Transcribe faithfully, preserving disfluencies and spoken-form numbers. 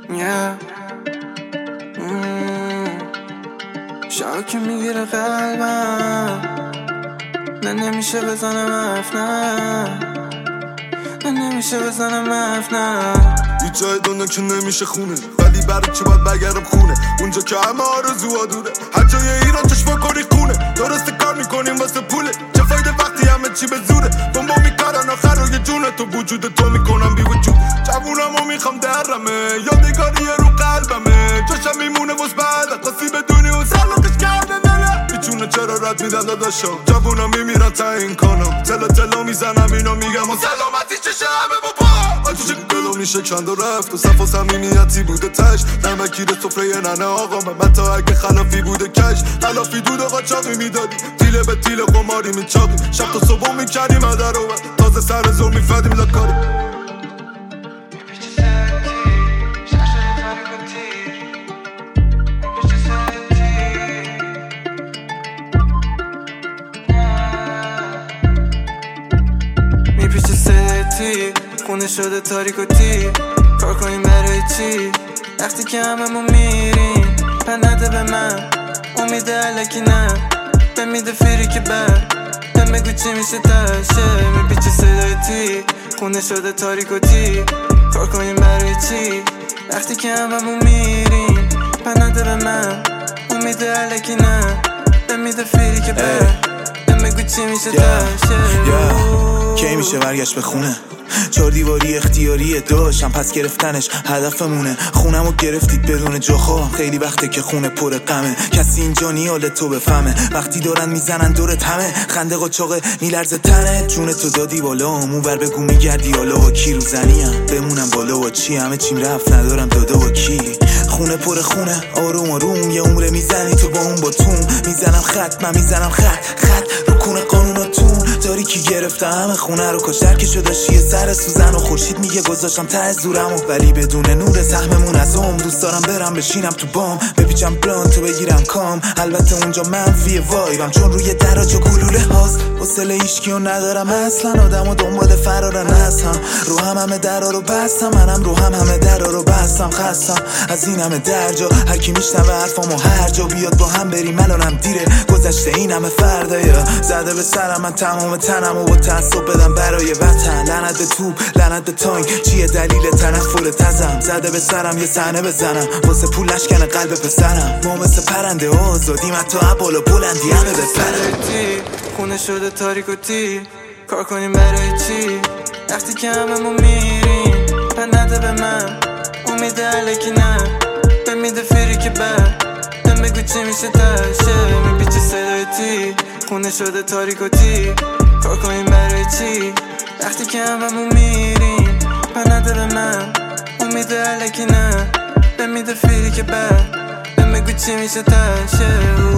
yeah. شاکی میگیره قلبم، نه نمیشه بزنم حرف، نه نه نمیشه بزنم حرف، نه یه جای دنیا که نمیشه خونه، ولی برای چی باید بگرم خونه اونجا که همه آرزوها دوره. هر جای ایران چشم کنی خونه، درسته کار میکنیم واسه پوله. چه فایده وقتی همه چی به زوره، بمبا میکارن آخر روی جونه تو، وجود تو میکنم بی وجود. جوونمو میخوام درمه، یادگاری رو قلبمه، جاشم میمونه واسه بعد خاصی بدونی اون سلامش کردن داره. میچونه چرا رد میدن داداشم، جوونا میمیرن تا این کنم، تلا تلا میزنم اینو میگم و سلامتی چشه همه بابا. آتیش دلو میشه کند و رفت و صفا صمیمیتی بوده تش، نمکی به سفره ننه آقا من تا اگه خلافی بوده کش. خلافی دود و قاچاقی میدادی، تیله به تیله قماری میچاقی، شب تا صبح میکنی مدر رو تازه سر زور میفدیم لکاری. میپیچه سلتی خونه شده تاریک و تیر، کار کنیم برای چی وقتی که هممون میریم. پنده به من امید علکی، نه بمیده فیری که بر بهم بگو چی میشه تشه. میپیچه سلتی خونه شده تاریک و تیر، کار کنیم برای چی وقتی که هممون میریم. پنده به من امید علکی، نه بمیده فیری که بر بهم بگو چی میشه تشه. کی میشه برگشت به خونه؟ چهار دیواری اختیاریه داشتم پس گرفتنش هدفمونه. خونمو گرفتید بدون جاخوام، خیلی وقته که خونه پر غمه. کسی اینجا نیاله تو بفهمه، وقتی دارن میزنن دورت همه. خنده قاچاقه میلرزه تنه، جون تو دادی بالا اونور بگو میگردی حالا با کی رو زنیم بمونم بالا با چی. همه چیم رفت ندارم داده با کی. خونه پر خونه آروم آروم، یه عمره میزنی تو با اون با تون. میزنم خط من میزنم خط خط رو کونه قانوناتون. داری کی گرفته همه خونه رو، کاشتر که شداشی سر سوزن و خورشید میگه گذاشتم ته زورمو، ولی بدون نور سهممون از هم. دوست دارم برم بشینم تو بام، بپیچم بلان تو بگیرم کام. البته اونجا منفیه وایبم چون روی دراج و گلوله هاست. حوصله هیچکیو ندارم اصلا، آدمو دنبال فرارن هستم. رو هم همه درا رو بستم، منم رو هم همه درا رو بستم. خستم از این همه درجا، هر کی میشنوه حرفامو هر جا بیاد با هم بریم. الانم دیره گذشته این همه فردایا، زده به سرم من تمام تنمو با تعصب بدم برای وطن. لعنت به توپ لعنت به تانک، چیه دلیل تنفر تزم؟ زده به سرم یه صحنه بزنم واسه پولش کنه قلب پسرم. ما مثل پرنده آزادیم حتی بالا بلندی همه بپرم. خونه شده تاریک و تیر، کار کنیم برای چی وقتی که هممون میریم. پنده به من امید علکی، نه بمیده فیری که بر بهم بگو چی میشه تشه. میپیچه صدای تیر خونه شده تاریک و تیر، کار کنیم برای چی وقتی که هممون میریم. پنده به من امید علکی، نه بمیده فیری که بر بهم بگو چی میشه تشه.